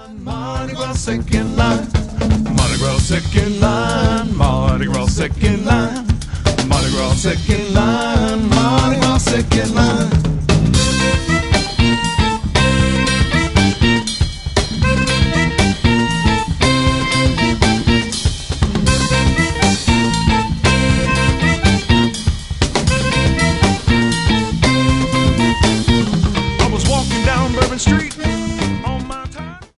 Mardi Gras second line, Mardi Gras second line, Mardi Gras second line, Mardi Gras second line, Mardi Gras second line.